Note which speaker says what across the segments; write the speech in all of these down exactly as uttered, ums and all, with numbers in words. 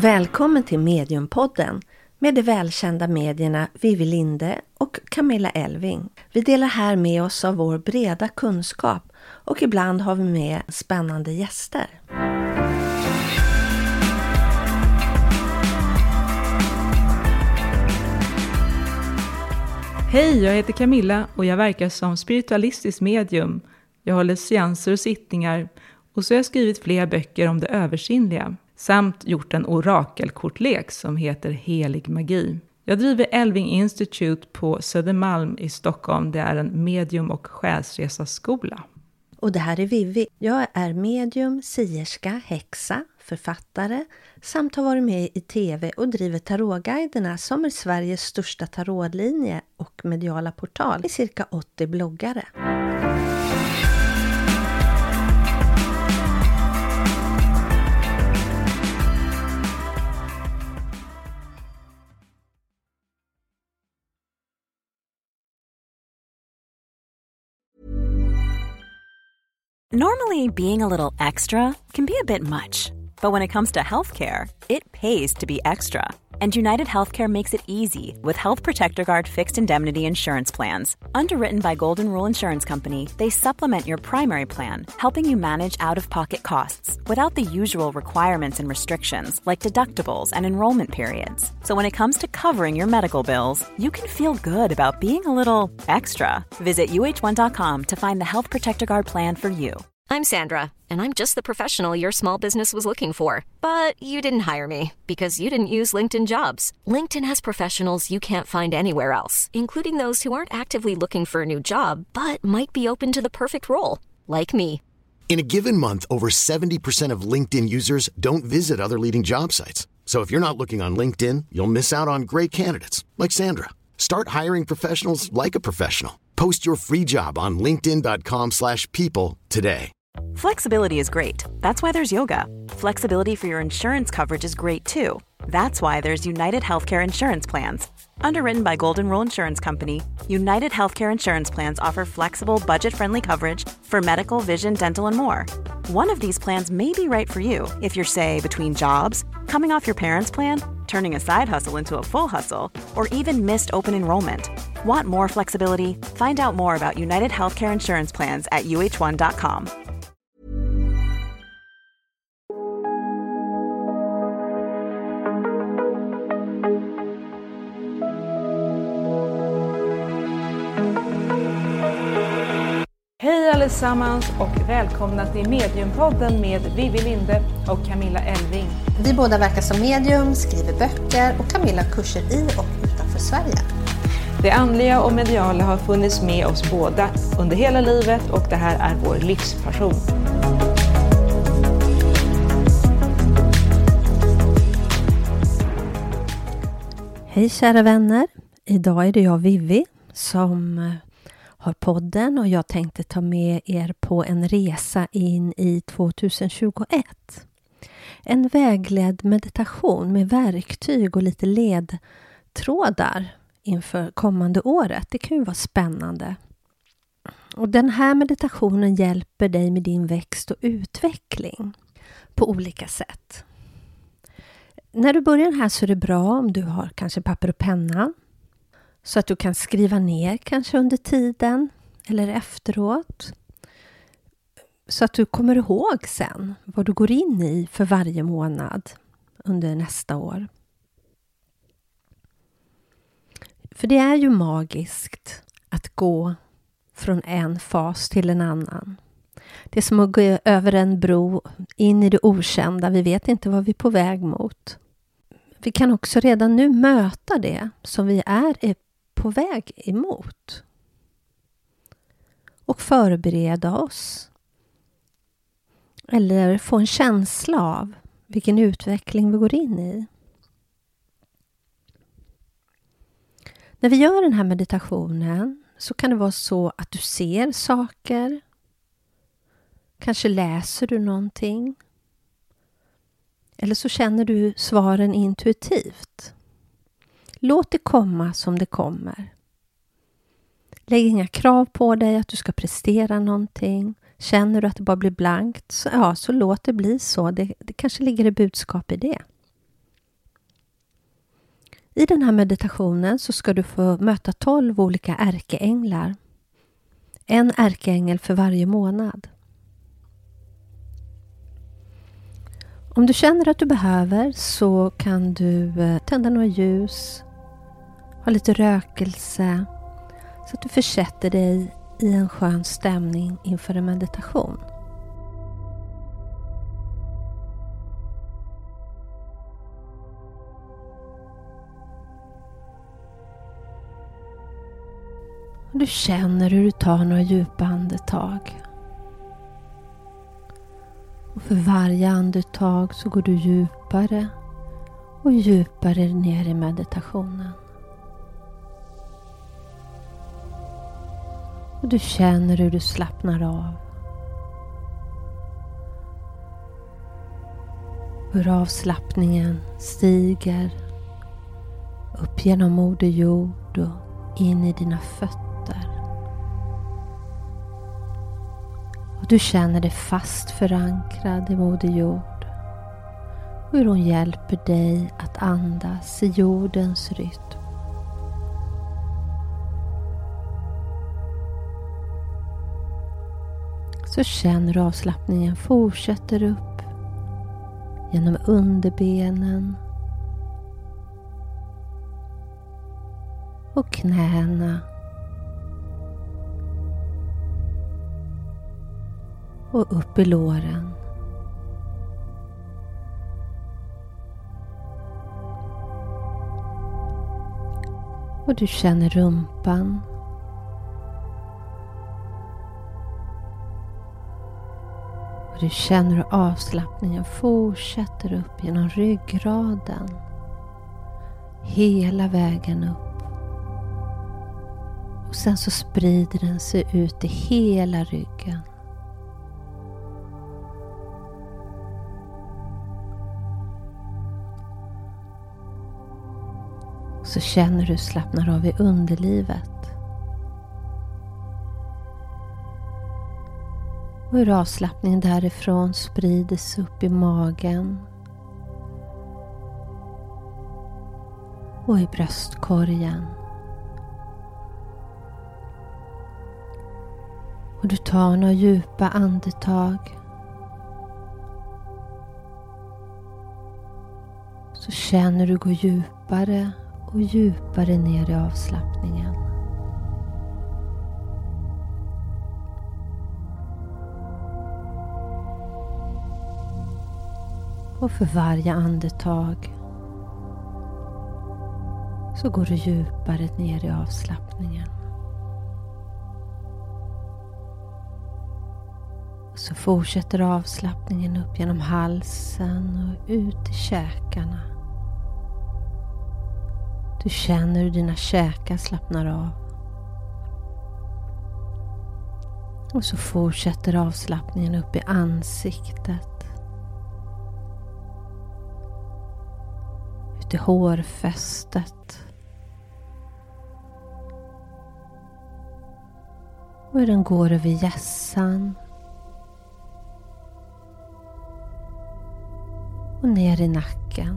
Speaker 1: Välkommen till Mediumpodden med de välkända medierna Vivi Linde och Camilla Elving. Vi delar här med oss av vår breda kunskap och ibland har vi med spännande gäster.
Speaker 2: Hej, jag heter Camilla och jag verkar som spiritualistisk medium. Jag håller seanser och sittningar och så har jag skrivit flera böcker om det översinnliga. Samt gjort en orakelkortlek som heter Helig magi. Jag driver Elving Institute på Södermalm i Stockholm. Det är en medium- och själsresaskola.
Speaker 1: Och det här är Vivi. Jag är medium, sierska, häxa, författare samt har varit med i tv och driver tarotguiderna som är Sveriges största tarotlinje och mediala portal i cirka åttio bloggare.
Speaker 3: Normally, being a little extra can be a bit much, but when it comes to healthcare, it pays to be extra. And United Healthcare makes it easy with Health Protector Guard fixed indemnity insurance plans. Underwritten by Golden Rule Insurance Company, they supplement your primary plan, helping you manage out-of-pocket costs without the usual requirements and restrictions like deductibles and enrollment periods. So when it comes to covering your medical bills, you can feel good about being a little extra. Visit U H one dot com to find the Health Protector Guard plan for you.
Speaker 4: I'm Sandra, and I'm just the professional your small business was looking for. But you didn't hire me because you didn't use LinkedIn Jobs. LinkedIn has professionals you can't find anywhere else, including those who aren't actively looking for a new job, but might be open to the perfect role, like me.
Speaker 5: In a given month, over seventy percent of LinkedIn users don't visit other leading job sites. So if you're not looking on LinkedIn, you'll miss out on great candidates, like Sandra. Start hiring professionals like a professional. Post your free job on linkedin dot com slash people today.
Speaker 3: Flexibility is great. That's why there's yoga. Flexibility for your insurance coverage is great too. That's why there's United Healthcare Insurance Plans. Underwritten by Golden Rule Insurance Company, United Healthcare Insurance Plans offer flexible, budget-friendly coverage for medical, vision, dental, and more. One of these plans may be right for you if you're, say, between jobs, coming off your parents' plan, turning a side hustle into a full hustle, or even missed open enrollment. Want more flexibility? Find out more about United Healthcare Insurance Plans at U H one dot com.
Speaker 2: Hej allesammans och välkomna till Mediumpodden med Vivi Linde och Camilla Elving.
Speaker 1: Vi båda verkar som medium, skriver böcker och Camilla kurser i och utanför Sverige.
Speaker 2: Det andliga och mediala har funnits med oss båda under hela livet och det här är vår livspassion.
Speaker 1: Hej kära vänner, idag är det jag Vivi som har podden och jag tänkte ta med er på en resa in i tjugohundratjugoett. En vägledd meditation med verktyg och lite ledtrådar inför kommande året. Det kan ju vara spännande. Och den här meditationen hjälper dig med din växt och utveckling på olika sätt. När du börjar här så är det bra om du har kanske papper och penna. Så att du kan skriva ner kanske under tiden eller efteråt. Så att du kommer ihåg sen vad du går in i för varje månad under nästa år. För det är ju magiskt att gå från en fas till en annan. Det är som att gå över en bro in i det okända. Vi vet inte vad vi är på väg mot. Vi kan också redan nu möta det som vi är på väg emot. Och förbereda oss. Eller få en känsla av vilken utveckling vi går in i. När vi gör den här meditationen så kan det vara så att du ser saker. Kanske läser du någonting. Eller så känner du svaren intuitivt. Låt det komma som det kommer. Lägg inga krav på dig att du ska prestera någonting. Känner du att det bara blir blankt, så, ja, så låt det bli så. Det, det kanske ligger ett budskap i det. I den här meditationen så ska du få möta tolv olika ärkeänglar. En ärkeängel för varje månad. Om du känner att du behöver så kan du tända några ljus, ha lite rökelse så att du försätter dig i en skön stämning inför en meditation. Du känner hur du tar några djupa andetag. Och för varje andetag så går du djupare och djupare ner i meditationen. Och du känner hur du slappnar av. Hur avslappningen stiger upp genom Moder Jord och in i dina fötter. Och du känner dig fast förankrad i Moder Jord. Och hur hon hjälper dig att andas i jordens rytm. Så känner du avslappningen fortsätter upp genom underbenen och knäna och upp i låren. Och du känner rumpan. Och du känner hur avslappningen fortsätter upp genom ryggraden. Hela vägen upp. Och sen så sprider den sig ut i hela ryggen. Så känner du slappnar av i underlivet. Och hur avslappningen därifrån sprider sig upp i magen. Och i bröstkorgen. Och du tar några djupa andetag. Så känner du gå djupare och djupare ner i avslappningen. Och för varje andetag så går du djupare ner i avslappningen. Och så fortsätter avslappningen upp genom halsen och ut i käkarna. Du känner hur dina käkar slappnar av. Och så fortsätter avslappningen upp i ansiktet. Ut i hårfästet. Och hur den går över hjässan. Och ner i nacken.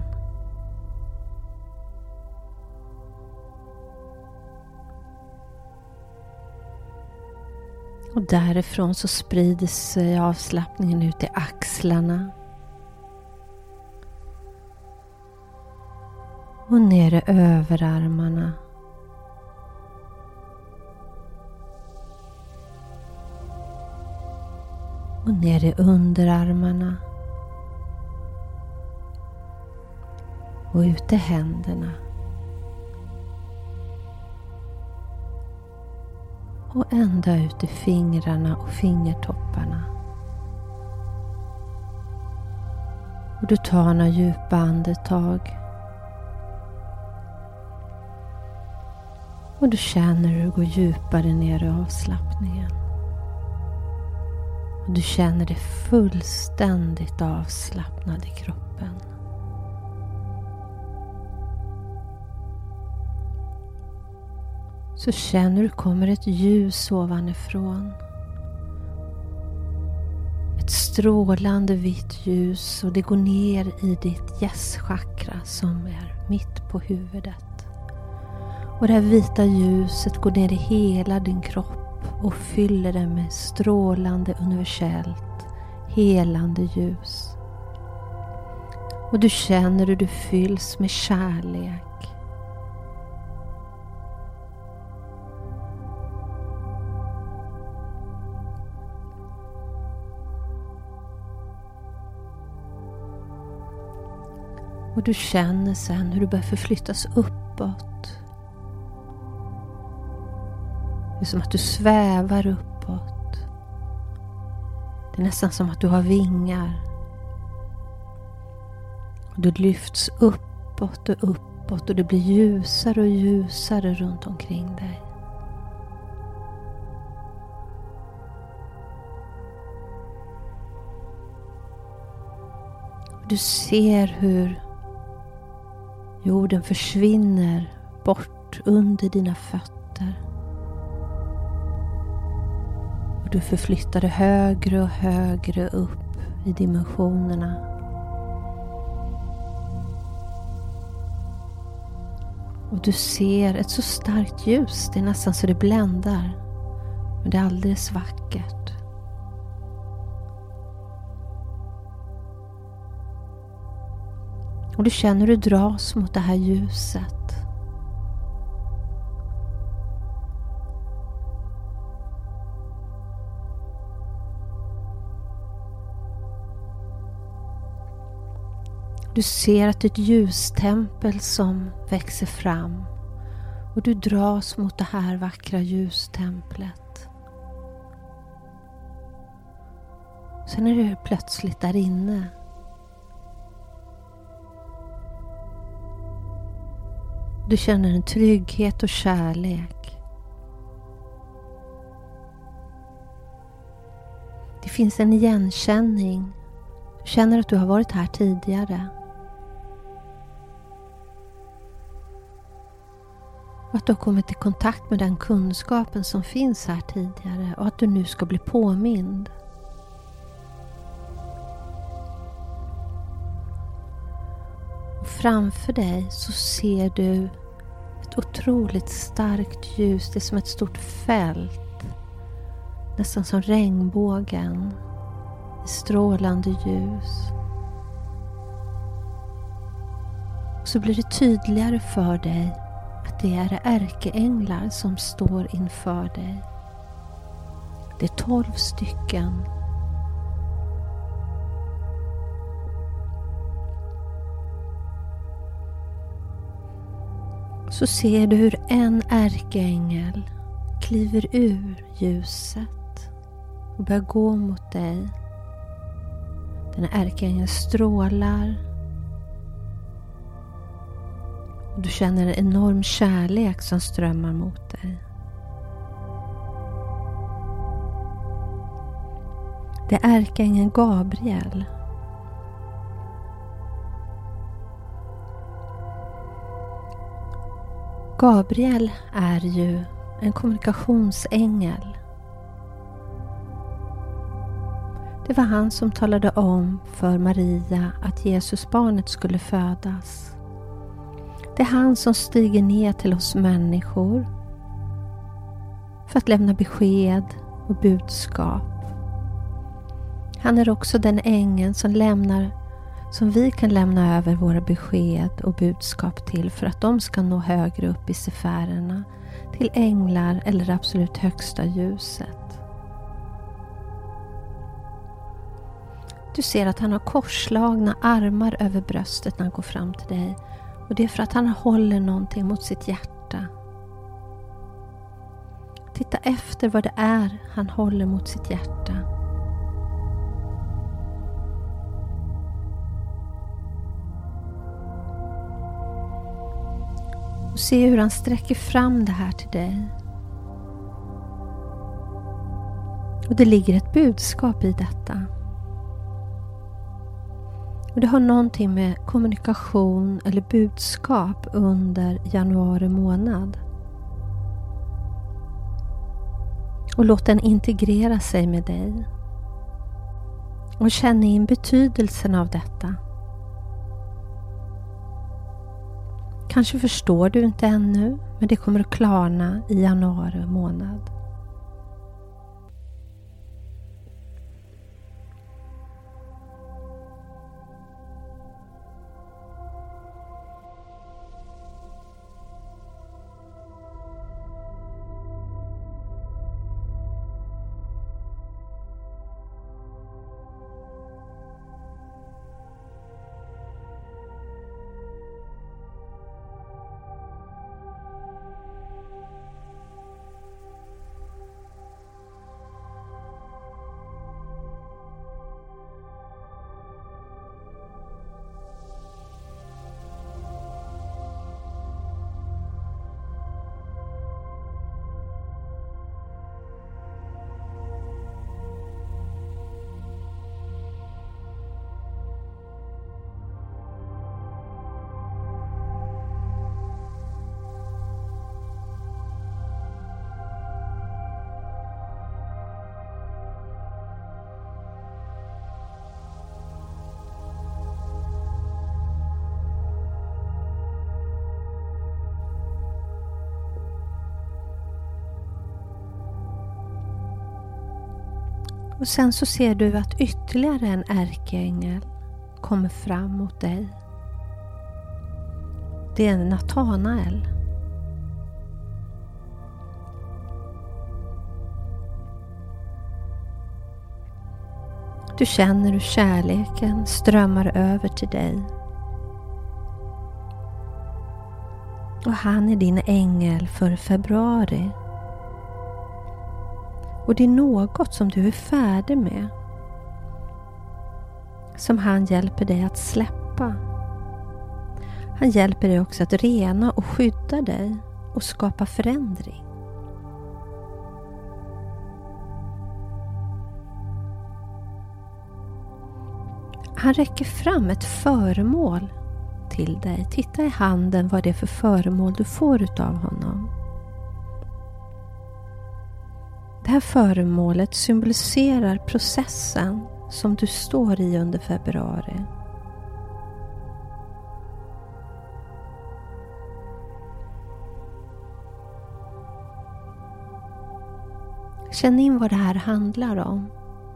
Speaker 1: Och därifrån så sprider sig avslappningen ut i axlarna. Och ner i överarmarna. Och ner i underarmarna. Och ut i händerna. Och ända ut i fingrarna och fingertopparna. Och du tar några djupa andetag. Och du känner hur du går djupare ner i avslappningen. Och du känner dig fullständigt avslappnad i kroppen. Så känner du kommer ett ljus ovanifrån. Ett strålande vitt ljus och det går ner i ditt hjässchakra som är mitt på huvudet. Och det här vita ljuset går ner i hela din kropp och fyller den med strålande, universellt, helande ljus. Och du känner hur du fylls med kärlek. Och du känner sen hur du börjar förflyttas uppåt. Det är som att du svävar uppåt. Det är nästan som att du har vingar. Och du lyfts uppåt och uppåt och det blir ljusare och ljusare runt omkring dig. Du ser hur jorden försvinner bort under dina fötter. Och du förflyttar dig högre och högre upp i dimensionerna. Och du ser ett så starkt ljus, det är nästan så det bländar. Men det är alldeles vackert. Och du känner hur du dras mot det här ljuset. Du ser att det är ett ljustempel som växer fram. Och du dras mot det här vackra ljustemplet. Sen är du plötsligt där inne. Du känner en trygghet och kärlek. Det finns en igenkänning. Du känner att du har varit här tidigare. Och att du har kommit i kontakt med den kunskapen som finns här tidigare. Och att du nu ska bli påmind. Och framför dig så ser du ett otroligt starkt ljus. Det är som ett stort fält. Nästan som regnbågen. I strålande ljus. Och så blir det tydligare för dig att det är ärkeänglar som står inför dig. Det är tolv stycken. Så ser du hur en ärkeängel kliver ur ljuset och börjar gå mot dig. Den här ärkeängeln strålar. Och du känner en enorm kärlek som strömmar mot dig. Det är ärkeängeln Gabriel. Gabriel är ju en kommunikationsängel. Det var han som talade om för Maria att Jesusbarnet skulle födas. Det är han som stiger ner till oss människor för att lämna besked och budskap. Han är också den ängeln som lämnar, som vi kan lämna över våra besked och budskap till för att de ska nå högre upp i sfärerna, till änglar eller absolut högsta ljuset. Du ser att han har korslagna armar över bröstet när han går fram till dig. Och det är för att han håller någonting mot sitt hjärta. Titta efter vad det är han håller mot sitt hjärta. Och se hur han sträcker fram det här till dig. Och det ligger ett budskap i detta. Och det har någonting med kommunikation eller budskap under januari månad. Och låt den integrera sig med dig. Och känn in betydelsen av detta. Kanske förstår du inte ännu, men det kommer att klarna i januari månad. Och sen så ser du att ytterligare en ärkeängel kommer fram mot dig. Det är Natanael. Du känner hur kärleken strömmar över till dig. Och han är din ängel för februari. Och det är något som du är färdig med, som han hjälper dig att släppa. Han hjälper dig också att rena och skydda dig och skapa förändring. Han räcker fram ett föremål till dig. Titta i handen vad det är för föremål du får utav honom. Det här föremålet symboliserar processen som du står i under februari. Känn in vad det här handlar om.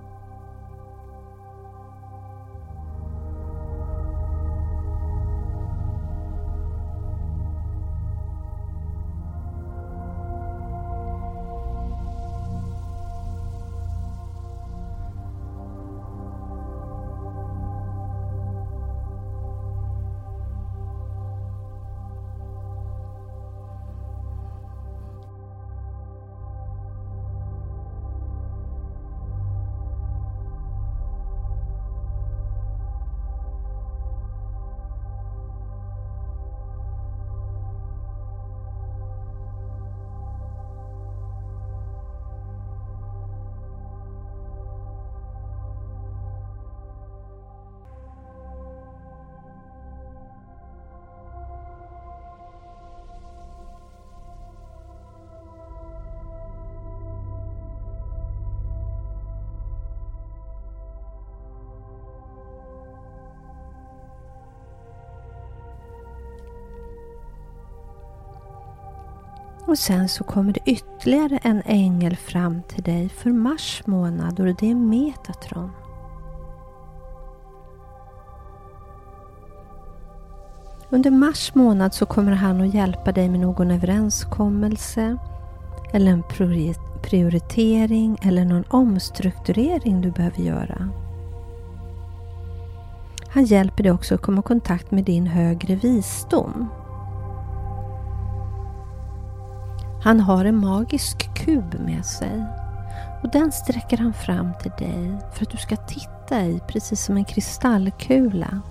Speaker 1: Och sen så kommer det ytterligare en ängel fram till dig för mars månad, och det är Metatron. Under mars månad så kommer han att hjälpa dig med någon överenskommelse eller en prioritering eller någon omstrukturering du behöver göra. Han hjälper dig också att komma i kontakt med din högre visdom. Han har en magisk kub med sig och den sträcker han fram till dig för att du ska titta i, precis som en kristallkula.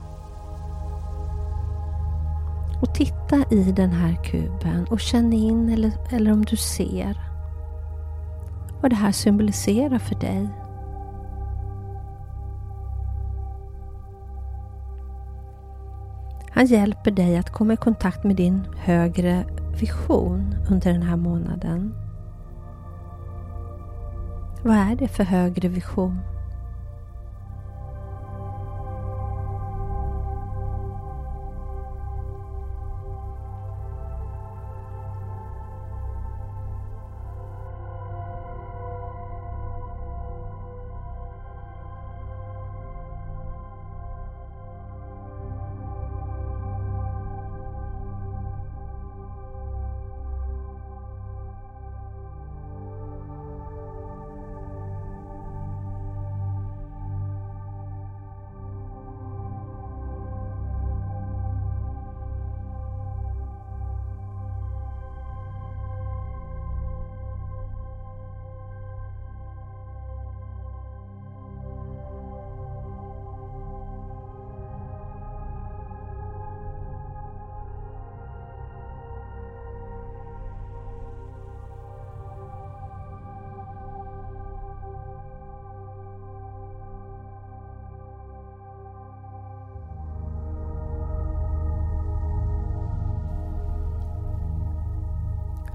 Speaker 1: Och titta i den här kuben och känn in, eller, eller om du ser vad det här symboliserar för dig. Han hjälper dig att komma i kontakt med din högre vision under den här månaden. Vad är det för högre vision?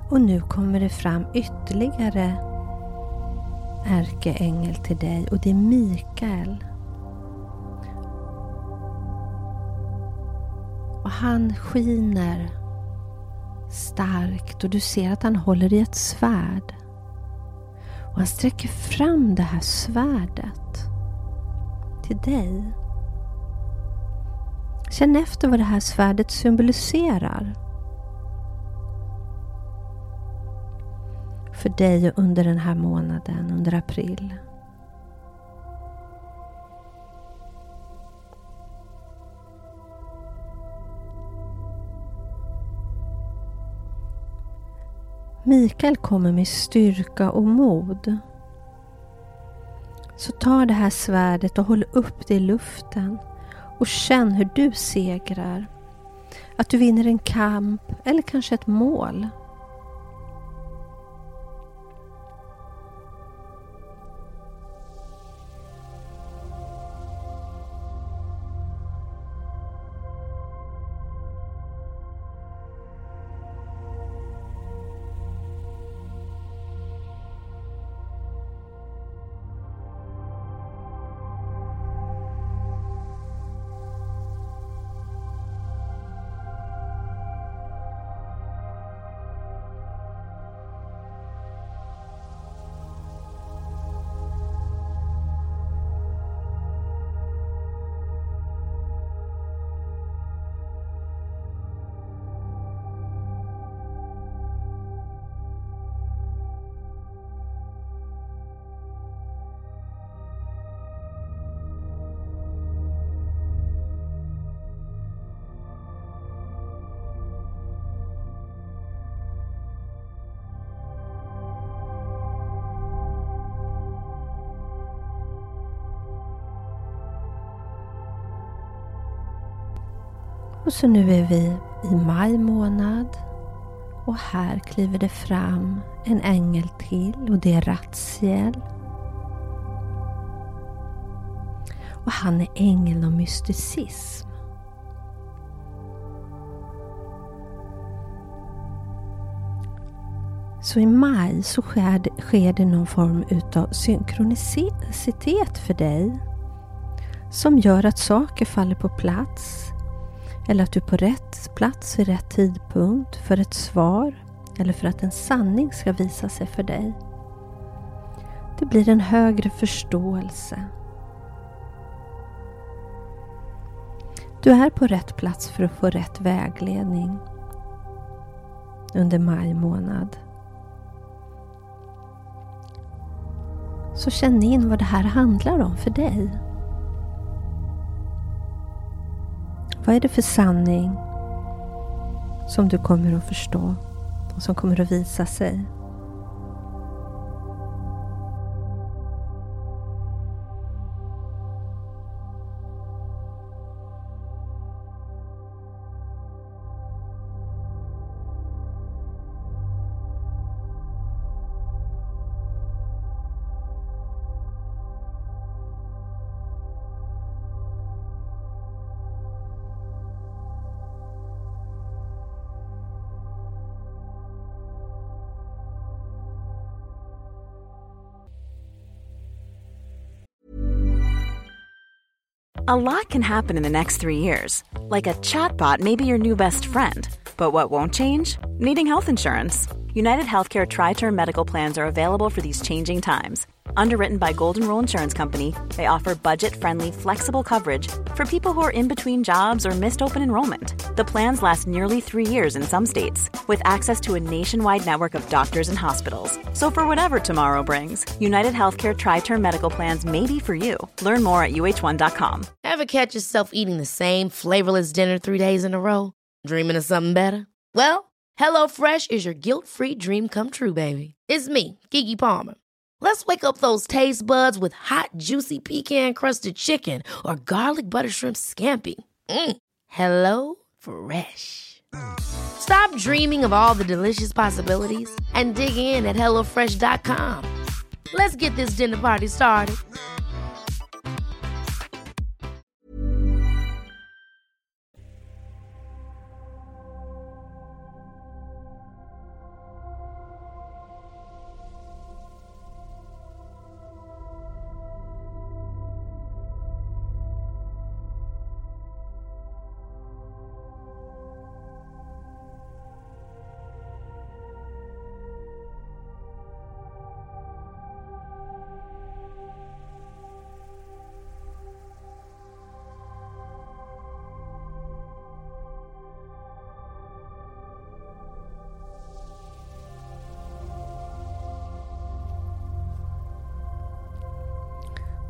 Speaker 1: Och nu kommer det fram ytterligare ärkeängel till dig och det är Mikael. Och han skiner starkt och du ser att han håller i ett svärd. Och han sträcker fram det här svärdet till dig. Känn efter vad det här svärdet symboliserar. För dig under den här månaden, under april. Mikael kommer med styrka och mod. Så ta det här svärdet och håll upp det i luften och känn hur du segrar. Att du vinner en kamp eller kanske ett mål. Och så nu är vi i maj månad och här kliver det fram en ängel till och det är Ratsiel. Och han är ängeln om mysticism. Så i maj så sker det, sker det någon form utav synkronicitet för dig som gör att saker faller på plats. Eller att du är på rätt plats vid rätt tidpunkt för ett svar eller för att en sanning ska visa sig för dig. Det blir en högre förståelse. Du är på rätt plats för att få rätt vägledning under maj månad. Så känn in vad det här handlar om för dig. Vad är det för sanning som du kommer att förstå och som kommer att visa sig?
Speaker 3: A lot can happen in the next three years. Like a chatbot may be your new best friend. But what won't change? Needing health insurance. United Healthcare Tri-Term Medical Plans are available for these changing times. Underwritten by Golden Rule Insurance Company, they offer budget-friendly, flexible coverage for people who are in between jobs or missed open enrollment. The plans last nearly three years in some states, with access to a nationwide network of doctors and hospitals. So for whatever tomorrow brings, United Healthcare Tri-Term Medical Plans may be for you. Learn more at U H one dot com.
Speaker 6: Ever catch yourself eating the same flavorless dinner three days in a row? Dreaming of something better? Well, HelloFresh is your guilt-free dream come true, baby. It's me, Keke Palmer. Let's wake up those taste buds with hot, juicy pecan-crusted chicken or garlic butter shrimp scampi. Mm. Hello Fresh. Stop dreaming of all the delicious possibilities and dig in at hello fresh dot com. Let's get this dinner party started.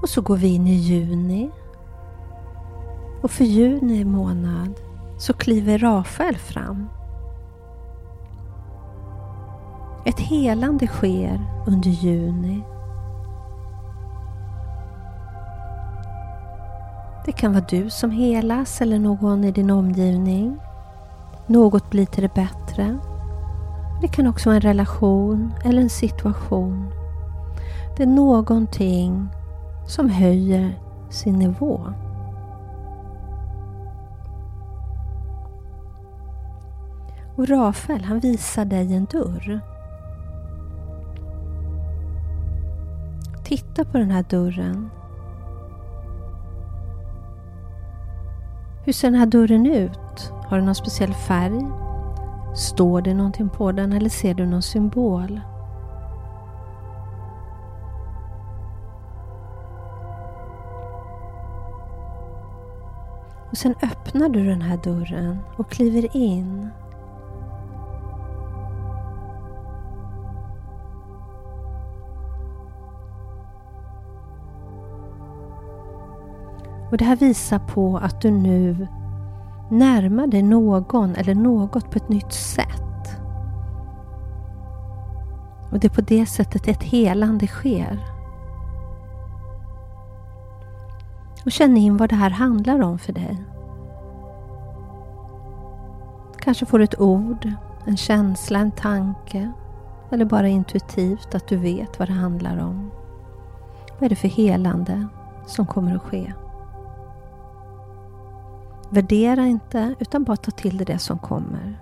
Speaker 1: Och så går vi in i juni. Och för juni månad så kliver Rafael fram. Ett helande sker under juni. Det kan vara du som helas eller någon i din omgivning. Något blir till det bättre. Det kan också vara en relation eller en situation. Det är någonting som höjer sin nivå. Och Rafael, han visar dig en dörr. Titta på den här dörren. Hur ser den här dörren ut? Har den någon speciell färg? Står det någonting på den eller ser du någon symbol? Och sen öppnar du den här dörren och kliver in. Och det här visar på att du nu närmar dig någon eller något på ett nytt sätt. Och det är på det sättet ett helande sker. Och känn in vad det här handlar om för dig. Kanske får du ett ord, en känsla, en tanke. Eller bara intuitivt att du vet vad det handlar om. Vad är det för helande som kommer att ske? Värdera inte utan bara ta till dig det som kommer.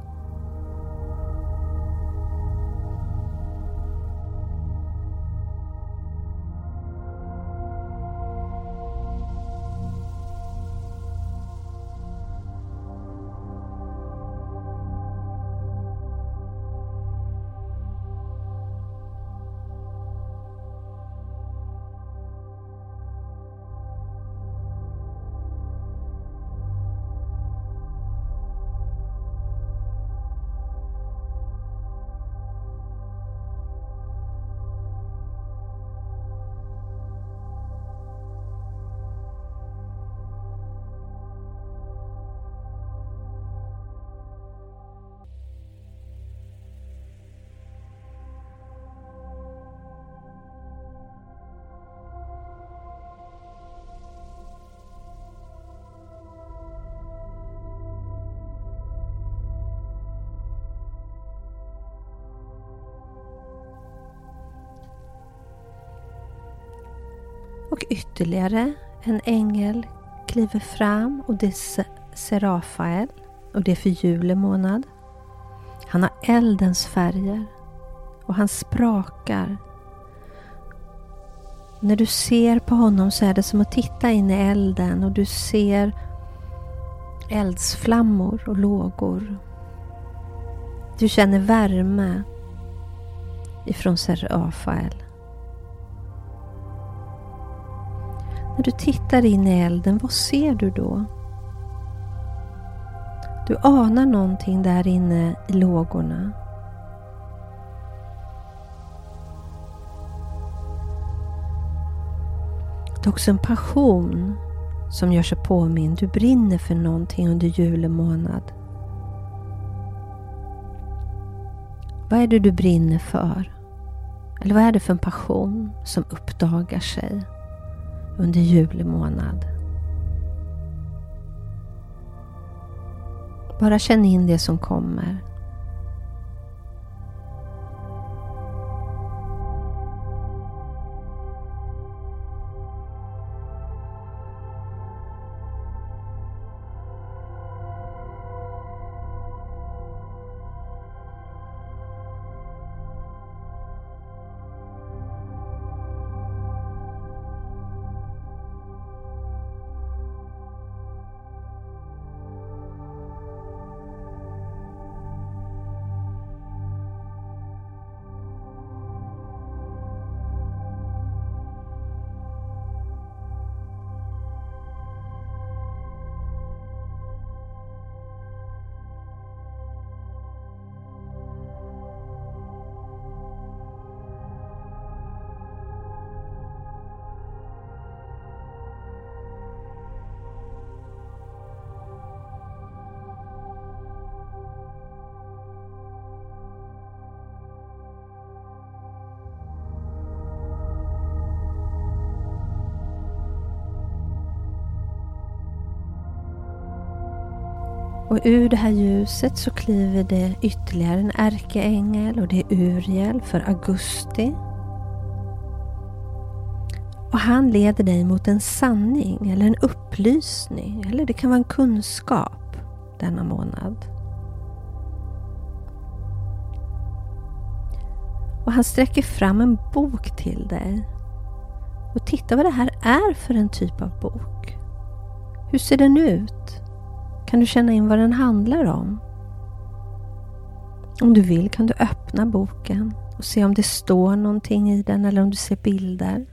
Speaker 1: Och ytterligare en ängel kliver fram och det är Serafael och det är för juli månad. Han har eldens färger och han sprakar. När du ser på honom så är det som att titta in i elden och du ser eldsflammor och lågor. Du känner värme ifrån Serafael. När du tittar in i elden, vad ser du då? Du anar någonting där inne i lågorna. Det är också en passion som gör sig påmind. Du brinner för någonting under juli månad. Vad är det du brinner för? Eller vad är det för en passion som uppdagar sig under juli månad? Bara känn in det som kommer. Och ur det här ljuset så kliver det ytterligare en ärkeängel och det är Uriel för augusti. Och han leder dig mot en sanning eller en upplysning, eller det kan vara en kunskap denna månad. Och han sträcker fram en bok till dig. Och titta vad det här är för en typ av bok. Hur ser den ut? Kan du känna in vad den handlar om? Om du vill kan du öppna boken och se om det står någonting i den eller om du ser bilder.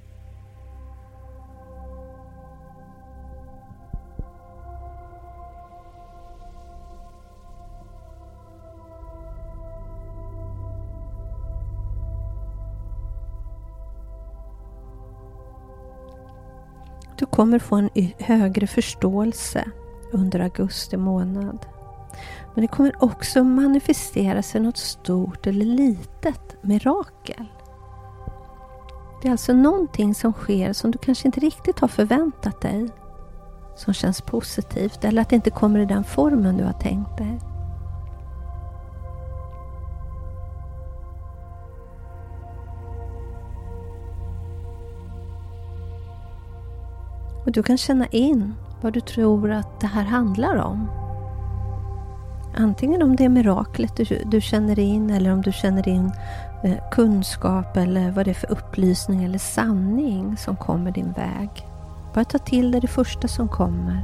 Speaker 1: Du kommer få en högre förståelse under augusti månad. Men det kommer också manifestera sig något stort eller litet mirakel. Det är alltså någonting som sker som du kanske inte riktigt har förväntat dig. Som känns positivt eller att det inte kommer i den formen du har tänkt dig. Och du kan känna in vad du tror att det här handlar om. Antingen om det är miraklet du, du känner in eller om du känner in eh, kunskap eller vad det är för upplysning eller sanning som kommer din väg. Bara ta till dig det första som kommer.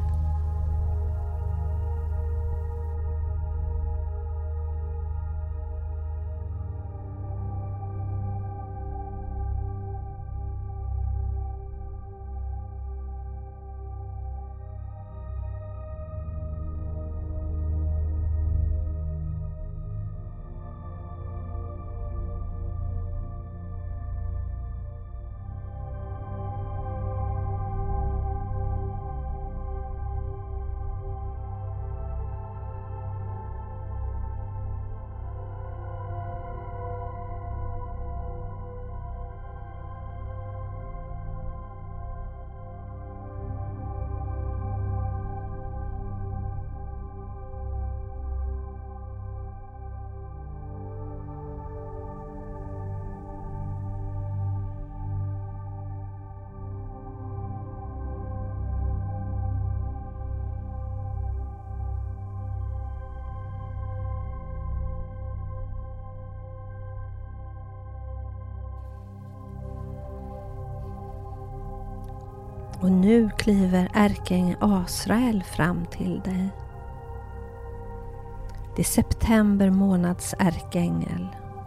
Speaker 1: Och nu kliver ärkeängeln Asrael fram till dig. Det är september månads ärkeängel.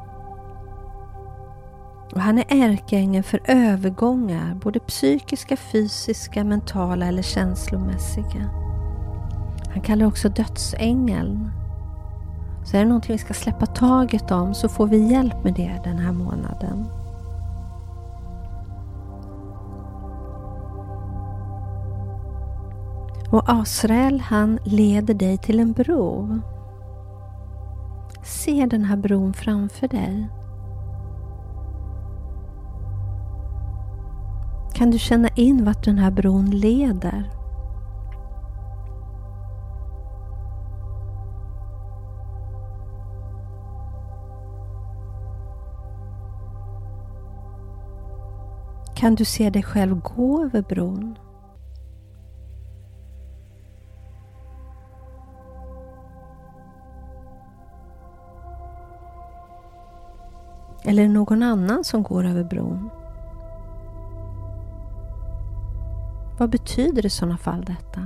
Speaker 1: Och han är ärkeängeln för övergångar, både psykiska, fysiska, mentala eller känslomässiga. Han kallar också dödsängeln. Så är det någonting vi ska släppa taget om så får vi hjälp med det den här månaden. Och Asrael, han leder dig till en bro. Se den här bron framför dig. Kan du känna in vart den här bron leder? Kan du se dig själv gå över bron? Eller någon annan som går över bron? Vad betyder i sådana fall detta?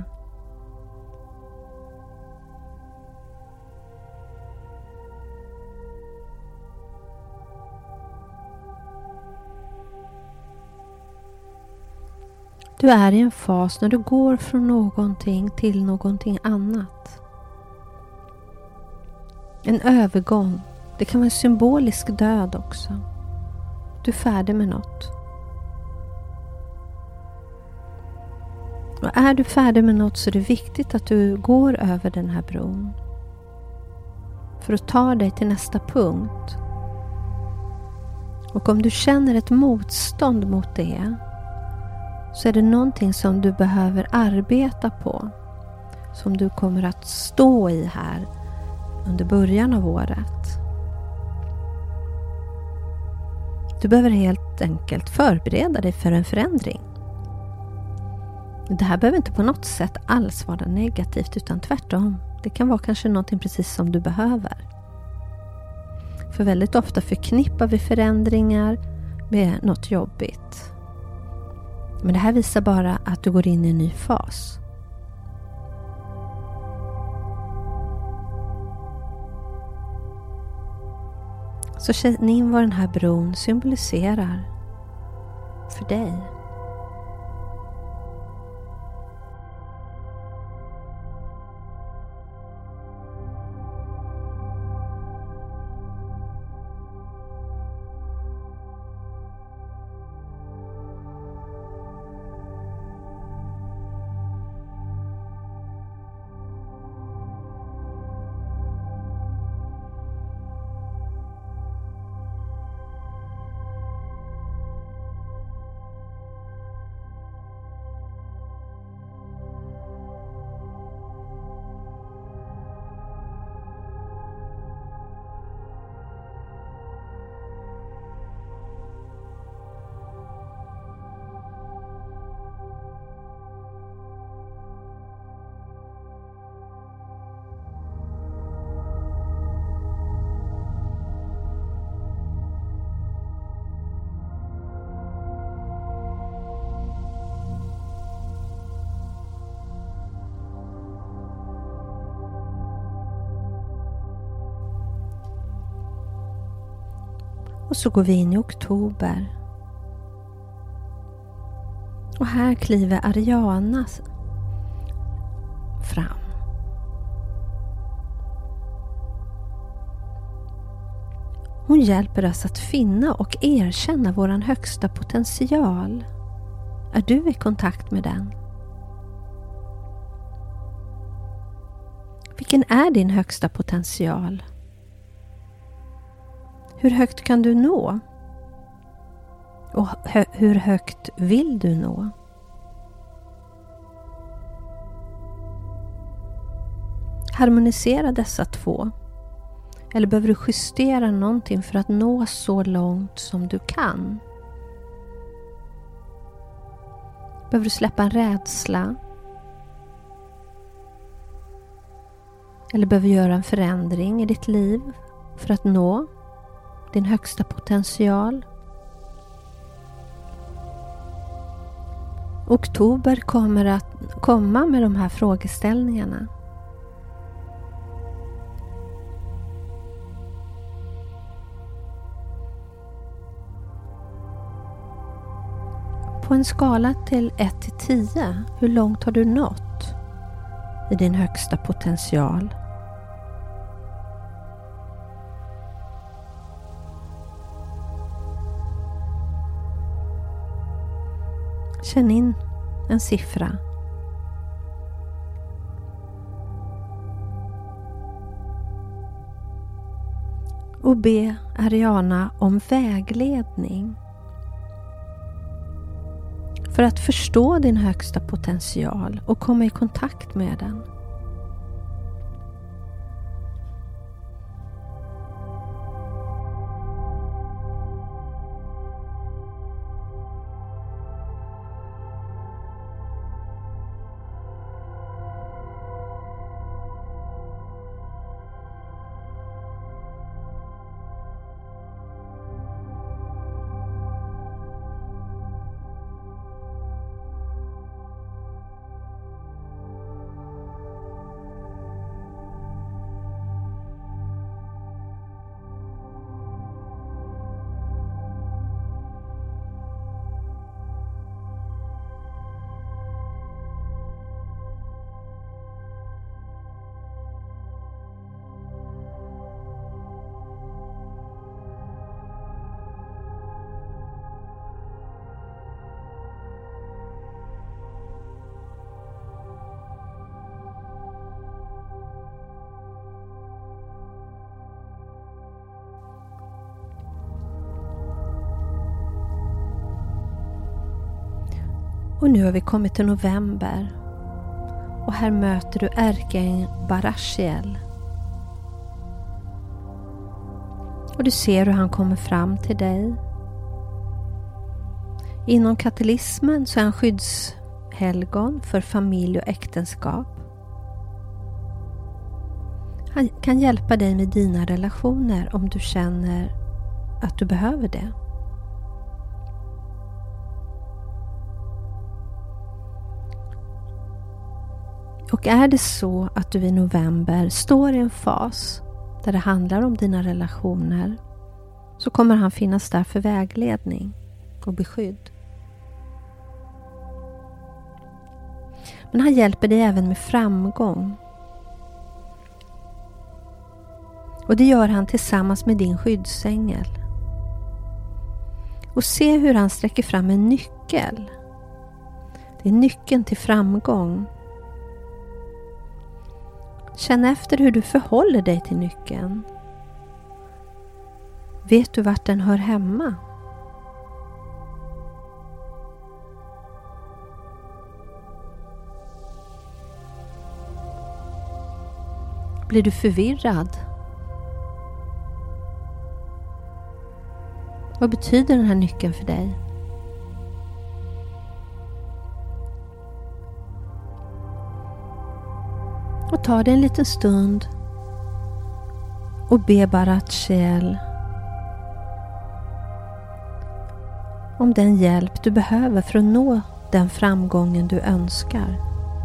Speaker 1: Du är i en fas när du går från någonting till någonting annat. En övergång. Det kan vara en symbolisk död också. Du är färdig med något. Och är du färdig med något så är det viktigt att du går över den här bron. För att ta dig till nästa punkt. Och om du känner ett motstånd mot det så är det någonting som du behöver arbeta på. som du kommer att stå i här under början av året. Du behöver helt enkelt förbereda dig för en förändring. Det här behöver inte på något sätt alls vara negativt, utan tvärtom. Det kan vara kanske någonting precis som du behöver. För väldigt ofta förknippar vi förändringar med något jobbigt. Men det här visar bara att du går in i en ny fas. Så känn in vad den här bron symboliserar för dig. Och så går vi in i oktober. Och här kliver Ariana fram. Hon hjälper oss att finna och erkänna våran högsta potential. Är du i kontakt med den? Vilken är din högsta potential? Hur högt kan du nå? Och hö- hur högt vill du nå? Harmonisera dessa två. Eller behöver du justera någonting för att nå så långt som du kan? Behöver du släppa en rädsla? Eller behöver du göra en förändring i ditt liv för att nå din högsta potential? Oktober kommer att komma med de här frågeställningarna. På en skala till ett till tio, hur långt har du nått i din högsta potential? Känn in en siffra. Och be Ariana om vägledning för att förstå din högsta potential och komma i kontakt med den. Och nu har vi kommit till november. Och här möter du ärkeängeln Barachiel. Och du ser hur han kommer fram till dig. Inom katolismen så är han skyddshelgon för familj och äktenskap. Han kan hjälpa dig med dina relationer om du känner att du behöver det. Och är det så att du i november står i en fas där det handlar om dina relationer, så kommer han finnas där för vägledning och beskydd. Men han hjälper dig även med framgång. Och det gör han tillsammans med din skyddsängel. Och se hur han sträcker fram en nyckel. Det är nyckeln till framgång. Känn efter hur du förhåller dig till nyckeln. Vet du vart den hör hemma? Blir du förvirrad? Vad betyder den här nyckeln för dig? Och ta dig en liten stund och be Barachiel om den hjälp du behöver för att nå den framgången du önskar.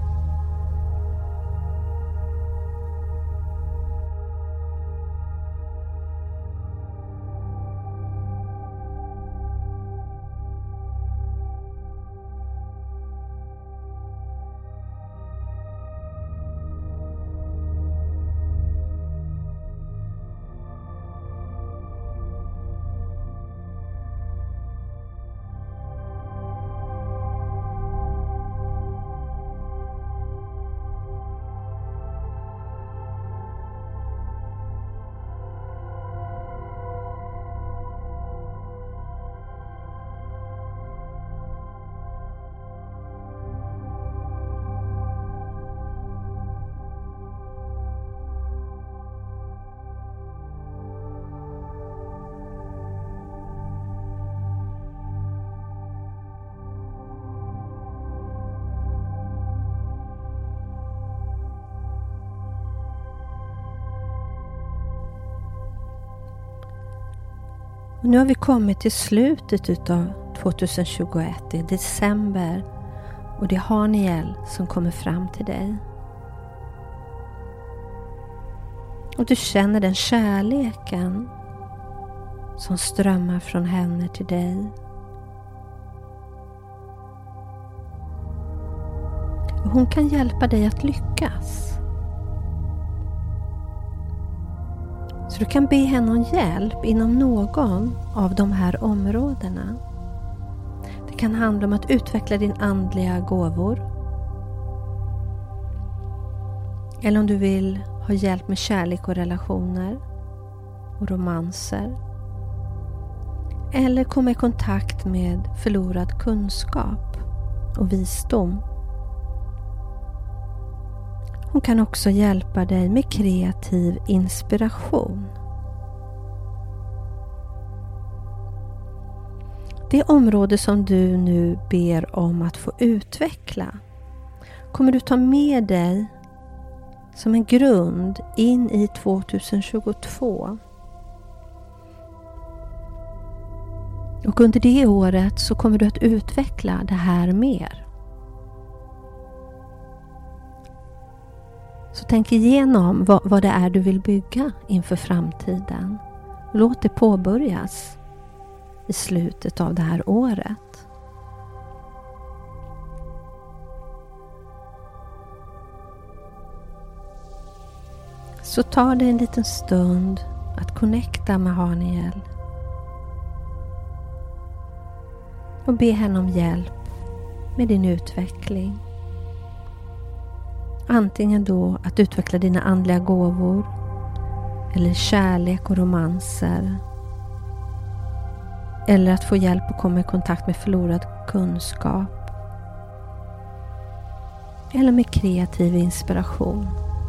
Speaker 1: Och nu har vi kommit till slutet av tjugohundratjugoett. Det är december och det är Haniel som kommer fram till dig. Och du känner den kärleken som strömmar från henne till dig. Och hon kan hjälpa dig att lyckas. Så du kan be henne om hjälp inom någon av de här områdena. Det kan handla om att utveckla din andliga gåvor. Eller om du vill ha hjälp med kärlek och relationer och romanser. Eller komma i kontakt med förlorad kunskap och visdom. Hon kan också hjälpa dig med kreativ inspiration. Det område som du nu ber om att få utveckla kommer du ta med dig som en grund in i tjugohundratjugotvå. Och under det året så kommer du att utveckla det här mer. Så tänk igenom vad, vad det är du vill bygga inför framtiden. Låt det påbörjas i slutet av det här året. Så ta dig en liten stund att connecta med Haniel. Och be henne om hjälp med din utveckling. Antingen då att utveckla dina andliga gåvor eller kärlek och romanser. Eller att få hjälp att komma i kontakt med förlorad kunskap. eller med kreativ inspiration.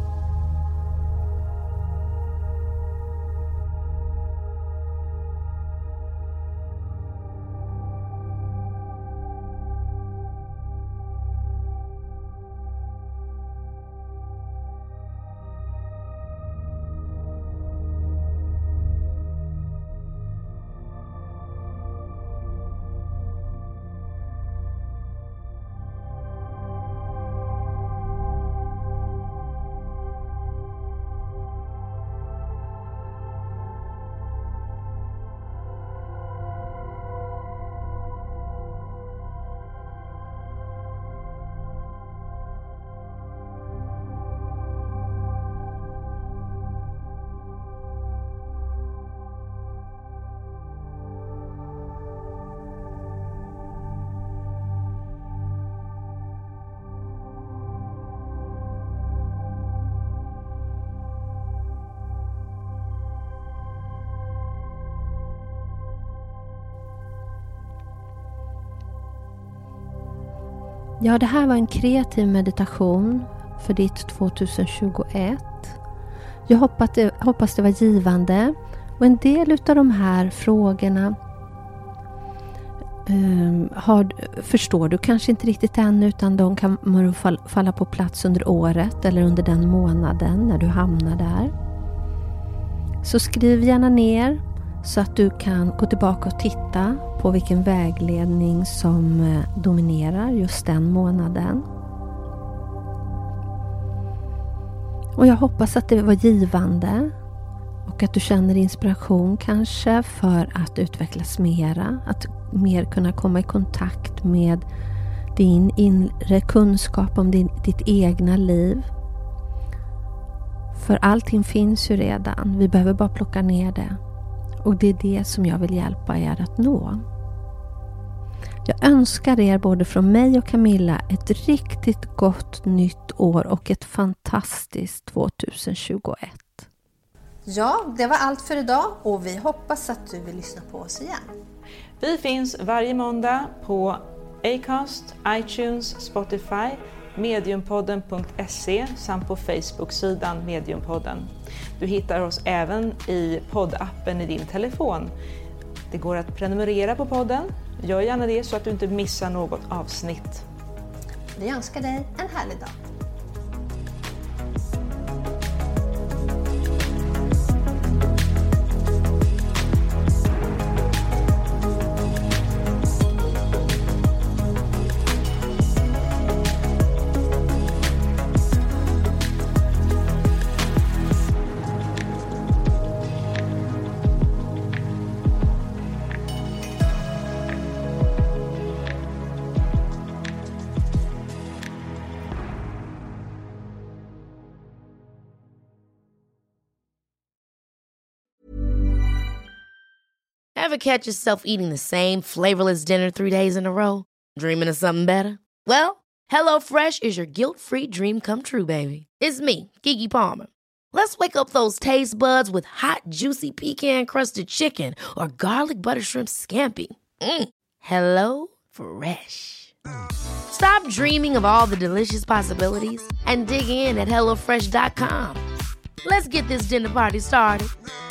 Speaker 1: Ja, det här var en kreativ meditation för ditt tjugohundratjugoett. Jag hoppas det, hoppas det var givande. Och en del av de här frågorna um, har, förstår du kanske inte riktigt än, utan de kan fall, falla på plats under året eller under den månaden när du hamnar där. Så skriv gärna ner så att du kan gå tillbaka och titta på vilken vägledning som dominerar just den månaden. Och jag hoppas att det var givande och att du känner inspiration kanske för att utvecklas mera, att mer kunna komma i kontakt med din inre kunskap om din, ditt egna liv. För allting finns ju redan, vi behöver bara plocka ner det. Och det är det som jag vill hjälpa er att nå. Jag önskar er både från mig och Camilla ett riktigt gott nytt år och ett fantastiskt tjugohundratjugoett.
Speaker 7: Ja, det var allt för idag och vi hoppas att du vill lyssna på oss igen.
Speaker 2: Vi finns varje måndag på Acast, iTunes, Spotify, mediumpodden punkt se samt på Facebook-sidan Mediumpodden. Du hittar oss även i poddappen i din telefon. Det går att prenumerera på podden. Gör gärna det så att du inte missar något avsnitt.
Speaker 7: Vi önskar dig en härlig dag.
Speaker 6: Ever catch yourself eating the same flavorless dinner three days in a row? Dreaming of something better? Well, HelloFresh is your guilt-free dream come true, baby. It's me, Keke Palmer. Let's wake up those taste buds with hot, juicy pecan-crusted chicken or garlic butter shrimp scampi. Mm. Hello Fresh. Stop dreaming of all the delicious possibilities and dig in at hello fresh dot com. Let's get this dinner party started.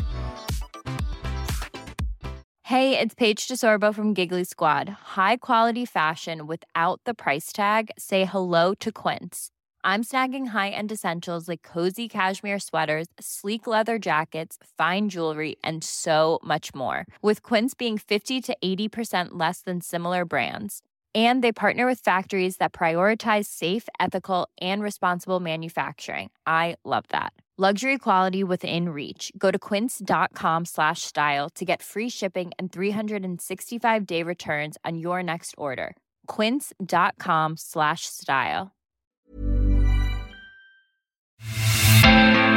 Speaker 8: Hey, it's Paige DeSorbo from Giggly Squad. High quality fashion without the price tag. Say hello to Quince. I'm snagging high-end essentials like cozy cashmere sweaters, sleek leather jackets, fine jewelry, and so much more. With Quince being fifty to eighty percent less than similar brands. And they partner with factories that prioritize safe, ethical, and responsible manufacturing. I love that. Luxury quality within reach. Go to quince.com slash style to get free shipping and three sixty-five day returns on your next order. Quince.com slash style.